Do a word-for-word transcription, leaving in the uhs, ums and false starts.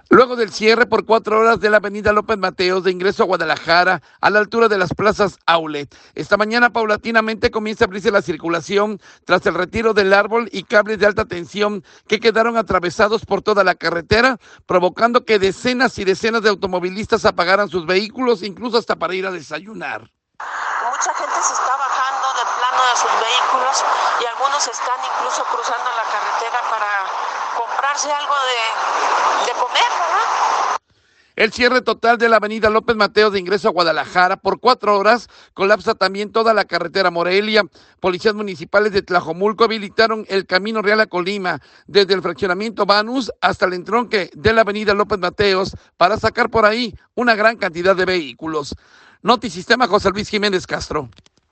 Luego del cierre por cuatro horas de la avenida López Mateos de ingreso a Guadalajara, a la altura de las plazas Outlet. Esta mañana paulatinamente comienza a abrirse la circulación tras el retiro del árbol y cables de alta tensión que quedaron atravesados por toda la carretera, provocando que decenas y decenas de automovilistas apagaran sus vehículos, incluso hasta para ir a desayunar. Mucha gente se está bajando de plano de sus vehículos y algunos están incluso cruzando la carretera para comprarse algo de, de comer, ¿verdad? El cierre total de la avenida López Mateos de ingreso a Guadalajara por cuatro horas colapsa también toda la carretera Morelia. Policías municipales de Tlajomulco habilitaron el Camino Real a Colima desde el fraccionamiento Banús hasta el entronque de la avenida López Mateos para sacar por ahí una gran cantidad de vehículos. Notisistema, José Luis Jiménez Castro.